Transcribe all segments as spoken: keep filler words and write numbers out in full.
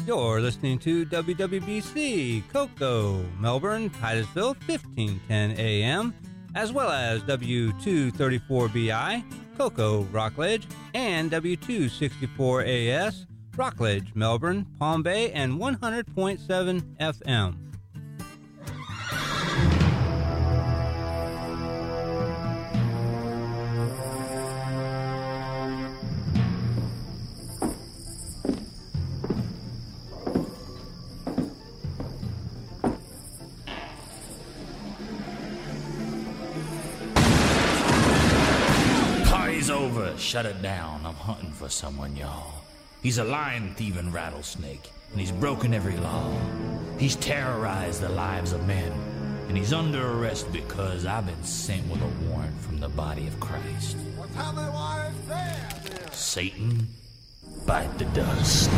You're listening to W W B C, Cocoa, Melbourne, Titusville, fifteen ten A M, as well as W two thirty-four B I, Cocoa, Rockledge, and W two sixty-four A S, Rockledge, Melbourne, Palm Bay, and one hundred point seven F M. Shut it down. I'm hunting for someone, y'all. He's a lion-thieving rattlesnake, and he's broken every law. He's terrorized the lives of men, and he's under arrest because I've been sent with a warrant from the body of Christ. What's how many wires there? Satan, bite the dust.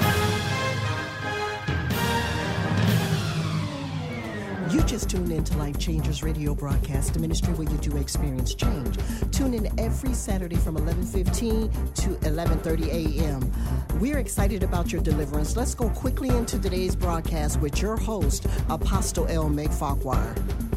You just tuned in to Life Changers Radio Broadcast, the ministry where you do experience change. Tune in every Saturday from eleven fifteen to eleven thirty A M We're excited about your deliverance. Let's go quickly into today's broadcast with your host, Apostle L. Meg Farquhar.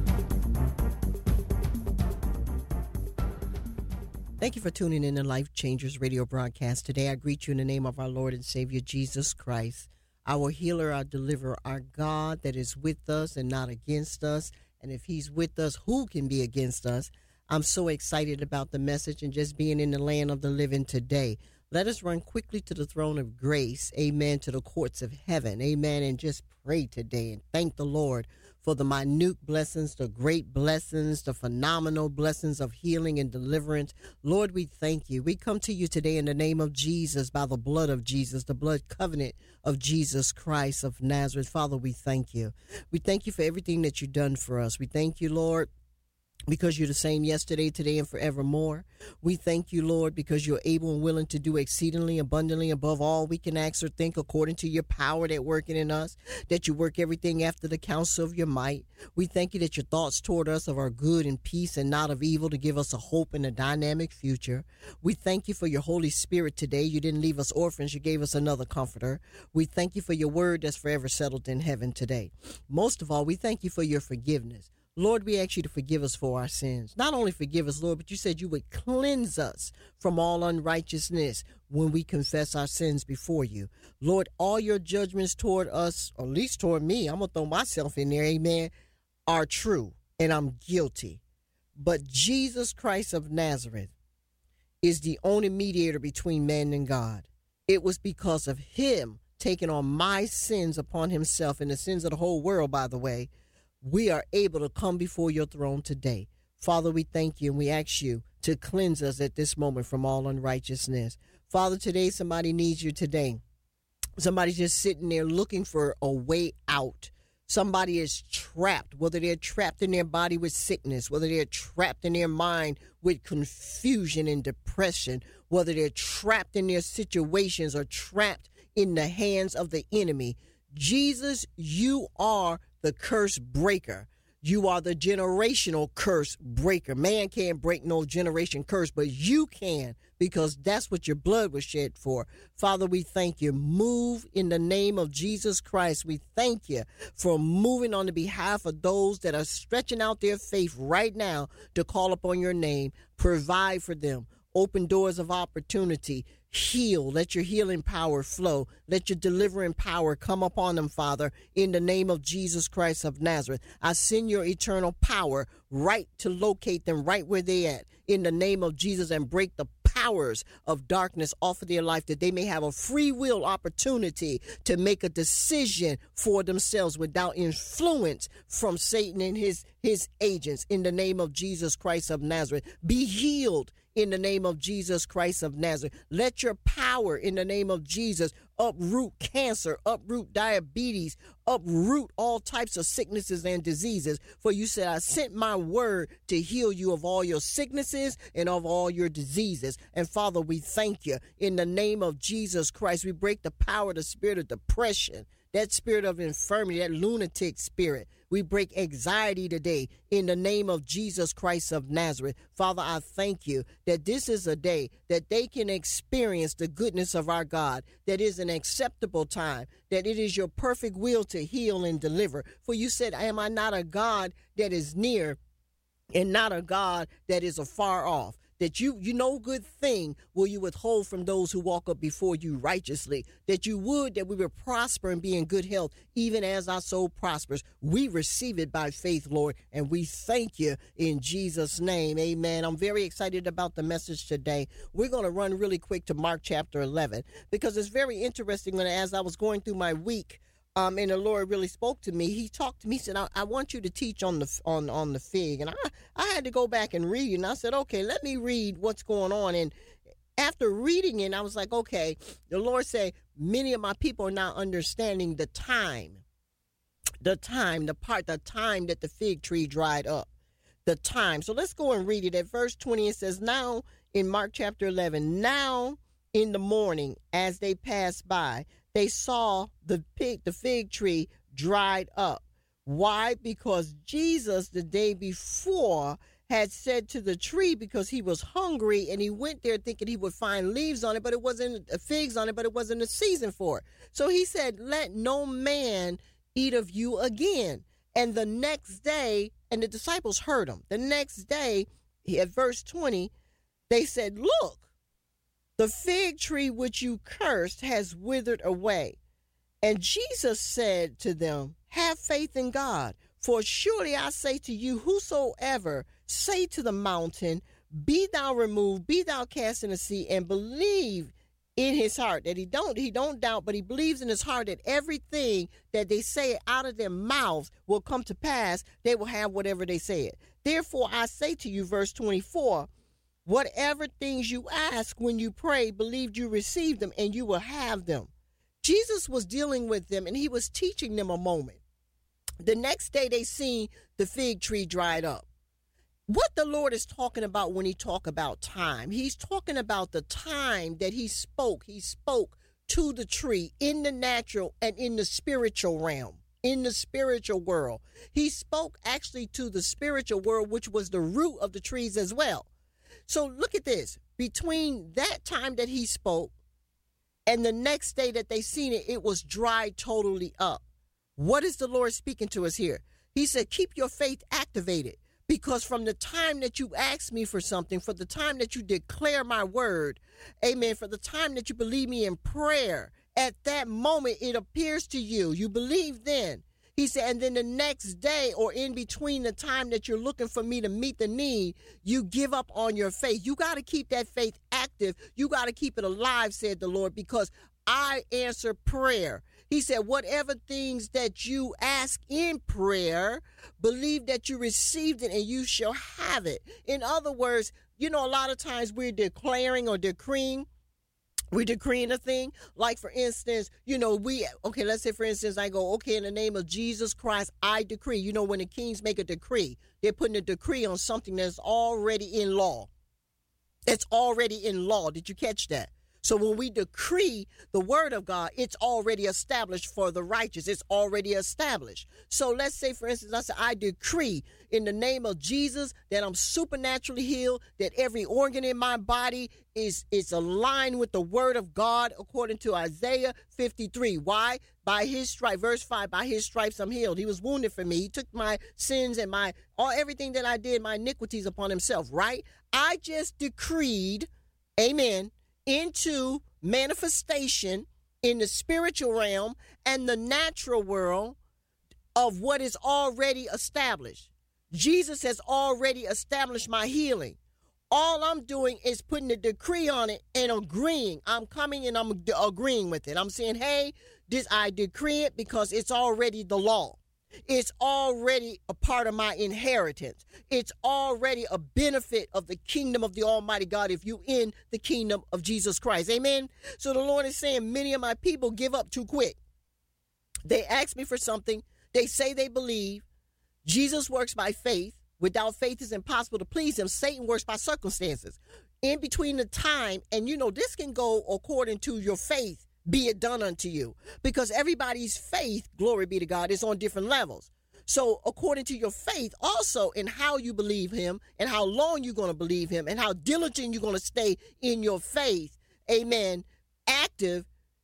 Thank you for tuning in to Life Changers Radio Broadcast. Today I greet you in the name of our Lord and Savior, Jesus Christ, our healer, our deliverer, our God that is with us and not against us. And if he's with us, who can be against us? I'm so excited about the message and just being in the land of the living today. Let us run quickly to the throne of grace, amen, to the courts of heaven, amen, and just pray today and thank the Lord for the minute blessings, the great blessings, the phenomenal blessings of healing and deliverance. Lord, we thank you. We come to you today in the name of Jesus, by the blood of Jesus, the blood covenant of Jesus Christ of Nazareth. Father, we thank you. We thank you for everything that you've done for us. We thank you, Lord, because you're the same yesterday, today, and forevermore. We thank you, Lord, because you're able and willing to do exceedingly abundantly above all we can ask or think, according to your power that working in us, that you work everything after the counsel of your might. We thank you that your thoughts toward us are good and peace and not of evil, to give us a hope and a dynamic future. We thank you for your Holy Spirit today. You didn't leave us orphans. You gave us another comforter. We thank you for your word that's forever settled in heaven today. Most of all, we thank you for your forgiveness. Lord, we ask you to forgive us for our sins. Not only forgive us, Lord, but you said you would cleanse us from all unrighteousness when we confess our sins before you. Lord, all your judgments toward us, or at least toward me, I'm going to throw myself in there, amen, are true, and I'm guilty. But Jesus Christ of Nazareth is the only mediator between man and God. It was because of him taking on my sins upon himself, and the sins of the whole world, by the way, we are able to come before your throne today. Father, we thank you and we ask you to cleanse us at this moment from all unrighteousness. Father, today somebody needs you today. Somebody's just sitting there looking for a way out. Somebody is trapped, whether they're trapped in their body with sickness, whether they're trapped in their mind with confusion and depression, whether they're trapped in their situations or trapped in the hands of the enemy. Jesus, you are the curse breaker. You are the generational curse breaker. Man can't break no generation curse, but you can, because that's what your blood was shed for. Father, we thank you. Move in the name of Jesus Christ. We thank you for moving on the behalf of those that are stretching out their faith right now to call upon your name. Provide for them. Open doors of opportunity. Heal. Let your healing power flow. Let your delivering power come upon them, Father, in the name of Jesus Christ of Nazareth. I send your eternal power right to locate them right where they're at, in the name of Jesus, and break the powers of darkness off of their life, that they may have a free will opportunity to make a decision for themselves without influence from Satan and his, his agents, in the name of Jesus Christ of Nazareth. Be healed in the name of Jesus Christ of Nazareth. Let your power in the name of Jesus uproot cancer, uproot diabetes, uproot all types of sicknesses and diseases. For you said, I sent my word to heal you of all your sicknesses and of all your diseases. And Father, we thank you in the name of Jesus Christ. We break the power of the spirit of depression, that spirit of infirmity, that lunatic spirit. We break anxiety today in the name of Jesus Christ of Nazareth. Father, I thank you that this is a day that they can experience the goodness of our God, that is an acceptable time, that it is your perfect will to heal and deliver. For you said, am I not a God that is near and not a God that is afar off? That you, you no good thing will you withhold from those who walk up before you righteously. That you would, that we would prosper and be in good health, even as our soul prospers. We receive it by faith, Lord, and we thank you in Jesus' name. Amen. I'm very excited about the message today. We're going to run really quick to Mark chapter eleven, because it's very interesting. When as I was going through my week, Um, and the Lord really spoke to me. He talked to me. He said, I, I want you to teach on the on, on the fig. And I, I had to go back and read. And I said, okay, let me read what's going on. And after reading it, I was like, okay, the Lord said, many of my people are not understanding the time. The time, the part, the time that the fig tree dried up. The time. So let's go and read it. At verse twenty, it says, now in Mark chapter eleven, now in the morning as they passed by, they saw the pig, the fig tree dried up. Why? Because Jesus the day before had said to the tree, because he was hungry, and he went there thinking he would find leaves on it, but it wasn't uh, figs on it, but it wasn't a season for it. So he said, let no man eat of you again. And the next day, and the disciples heard him. The next day, at verse twenty, they said, look, the fig tree which you cursed has withered away. And Jesus said to them, have faith in God. For surely I say to you, whosoever say to the mountain, be thou removed, be thou cast in the sea, and believe in his heart, that he don't, he don't doubt, but he believes in his heart that everything that they say out of their mouths will come to pass, they will have whatever they said. Therefore I say to you, verse twenty-four, whatever things you ask when you pray, believe you receive them and you will have them. Jesus was dealing with them and he was teaching them a moment. The next day they seen the fig tree dried up. What the Lord is talking about when he talk about time, he's talking about the time that he spoke. He spoke to the tree in the natural and in the spiritual realm, in the spiritual world. He spoke actually to the spiritual world, which was the root of the trees as well. So look at this. Between that time that he spoke and the next day that they seen it, it was dried totally up. What is the Lord speaking to us here? He said, keep your faith activated, because from the time that you ask me for something, for the time that you declare my word, amen, for the time that you believe me in prayer, at that moment it appears to you, you believe then. He said, and then the next day or in between the time that you're looking for me to meet the need, you give up on your faith. You got to keep that faith active. You got to keep it alive, said the Lord, because I answer prayer. He said, whatever things that you ask in prayer, believe that you received it and you shall have it. In other words, you know, a lot of times we're declaring or decreeing. We're decreeing a thing, like, for instance, you know, we, okay, let's say, for instance, I go, okay, in the name of Jesus Christ, I decree. You know, when the kings make a decree, they're putting a decree on something that's already in law. It's already in law. Did you catch that? So when we decree the word of God, it's already established for the righteous. It's already established. So let's say, for instance, I say, I decree in the name of Jesus that I'm supernaturally healed, that every organ in my body is, is aligned with the word of God according to Isaiah fifty-three. Why? By his stripes, verse five, by his stripes I'm healed. He was wounded for me. He took my sins and my all everything that I did, my iniquities upon himself, right? I just decreed, amen, into manifestation in the spiritual realm and the natural world of what is already established. Jesus has already established my healing. All I'm doing is putting a decree on it and agreeing. I'm coming and I'm agreeing with it. I'm saying, hey, this I decree it because it's already the law. It's already a part of my inheritance. It's already a benefit of the kingdom of the Almighty God if you in the kingdom of Jesus Christ. Amen. So the Lord is saying many of my people give up too quick. They ask me for something. They say they believe. Jesus works by faith. Without faith, it's impossible to please him. Satan works by circumstances. In between the time, and you know, this can go according to your faith be it done unto you. Because everybody's faith, glory be to God, is on different levels. So according to your faith, also in how you believe him and how long you're going to believe him and how diligent you're going to stay in your faith, amen, active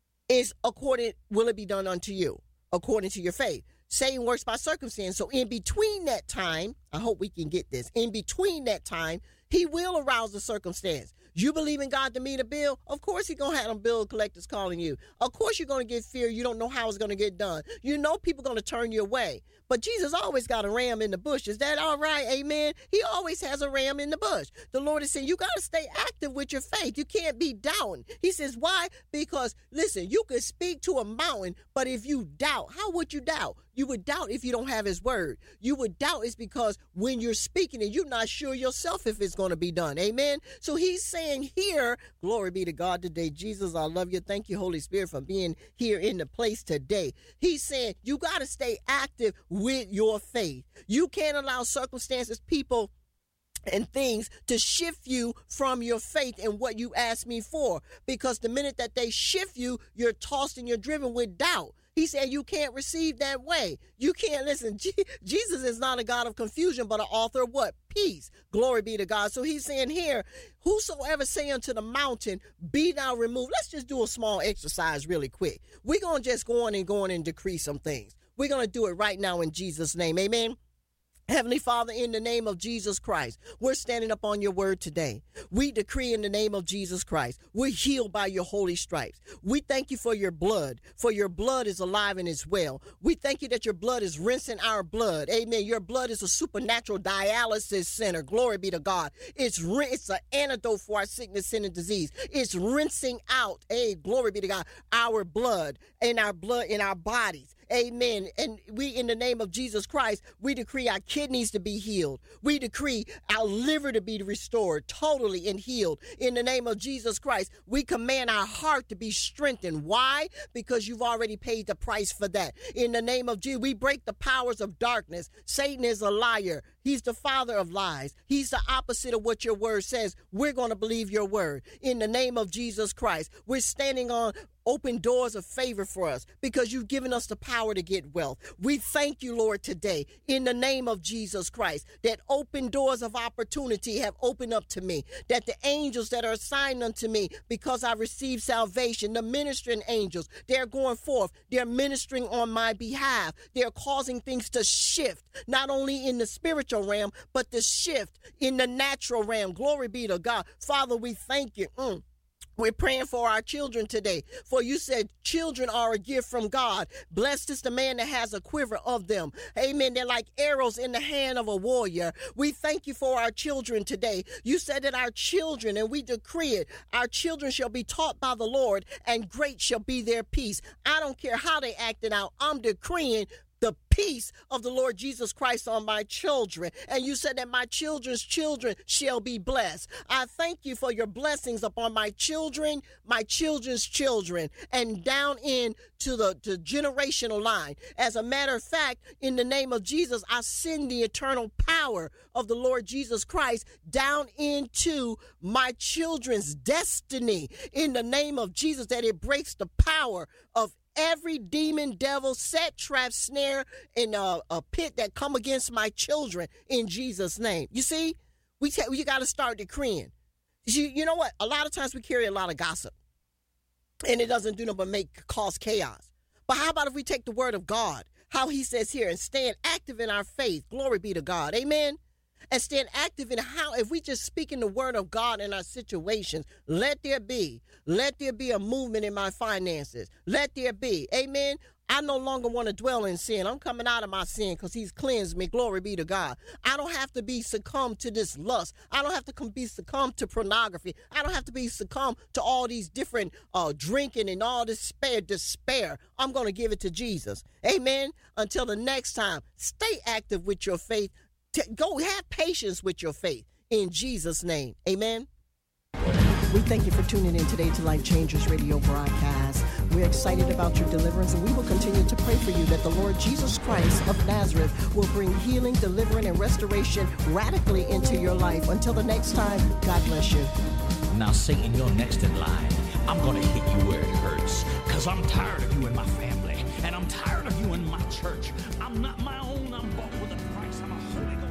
is according, will it be done unto you, according to your faith. Satan works by circumstance. So in between that time, I hope we can get this, in between that time, he will arouse the circumstance. You believe in God to meet a bill? Of course he's going to have them bill collectors calling you. Of course you're going to get fear. You don't know how it's going to get done. You know people are going to turn you away. But Jesus always got a ram in the bush. Is that all right? Amen. He always has a ram in the bush. The Lord is saying you got to stay active with your faith. You can't be doubting. He says, why? Because, listen, you could speak to a mountain, but if you doubt, how would you doubt? You would doubt if you don't have his word. You would doubt it's because when you're speaking it, you're not sure yourself if it's going to be done. Amen. So he's saying here, glory be to God today. Jesus, I love you. Thank you, Holy Spirit, for being here in the place today. He's saying you got to stay active with your faith. You can't allow circumstances, people, and things to shift you from your faith and what you asked me for. Because the minute that they shift you, you're tossed and you're driven with doubt. He said you can't receive that way. You can't listen. G- Jesus is not a God of confusion, but an author of what? Peace. Glory be to God. So he's saying here, whosoever say unto the mountain, be thou removed. Let's just do a small exercise really quick. We're going to just go on and go on and decree some things. We're going to do it right now in Jesus' name. Amen. Heavenly Father, in the name of Jesus Christ, we're standing up on your word today. We decree in the name of Jesus Christ, we're healed by your holy stripes. We thank you for your blood, for your blood is alive and is well. We thank you that your blood is rinsing our blood. Amen. Your blood is a supernatural dialysis center. Glory be to God. It's it's an antidote for our sickness, sin, and disease. It's rinsing out, hey, glory be to God, our blood and our blood in our bodies. Amen. And we, in the name of Jesus Christ, we decree our kidneys to be healed. We decree our liver to be restored totally and healed. In the name of Jesus Christ, we command our heart to be strengthened. Why? Because you've already paid the price for that. In the name of Jesus, we break the powers of darkness. Satan is a liar. He's the father of lies. He's the opposite of what your word says. We're going to believe your word. In the name of Jesus Christ, we're standing on open doors of favor for us because you've given us the power to get wealth. We thank you, Lord, today in the name of Jesus Christ, that open doors of opportunity have opened up to me, that the angels that are assigned unto me because I received salvation, the ministering angels, they're going forth. They're ministering on my behalf. They're causing things to shift, not only in the spiritual realm, but the shift in the natural realm. Glory be to God. Father, we thank you. Mm. We're praying for our children today. For you said children are a gift from God. Blessed is the man that has a quiver of them. Amen. They're like arrows in the hand of a warrior. We thank you for our children today. You said that our children, and we decree it, our children shall be taught by the Lord, and great shall be their peace. I don't care how they acted out. I'm decreeing the peace of the Lord Jesus Christ on my children. And you said that my children's children shall be blessed. I thank you for your blessings upon my children, my children's children, and down into the, the generational line. As a matter of fact, in the name of Jesus, I send the eternal power of the Lord Jesus Christ down into my children's destiny. In the name of Jesus, that it breaks the power of every demon, devil, set, trap, snare, in a, a pit that come against my children in Jesus' name. You see, we t- you got to start decreeing. You, you know what? A lot of times we carry a lot of gossip, and it doesn't do nothing but make cause chaos. But how about if we take the word of God, how he says here, and stand active in our faith? Glory be to God. Amen. And stand active in how, if we just speak in the word of God in our situations, let there be, let there be a movement in my finances. Let there be, amen. I no longer want to dwell in sin. I'm coming out of my sin because he's cleansed me. Glory be to God. I don't have to be succumbed to this lust. I don't have to be succumbed to pornography. I don't have to be succumbed to all these different uh, drinking and all this despair, despair. I'm going to give it to Jesus. Amen. Until the next time, stay active with your faith. Go have patience with your faith in Jesus' name. Amen. We thank you for tuning in today to Life Changers Radio broadcast. We're excited about your deliverance, and we will continue to pray for you that the Lord Jesus Christ of Nazareth will bring healing, deliverance, and restoration radically into your life. Until the next time, God bless you. Now, Satan, you're next in line. I'm gonna hit you where it hurts, cause I'm tired of you in my family, and I'm tired of you in my church. I'm not my own, I'm bought with a price. I'm a Holy Ghost.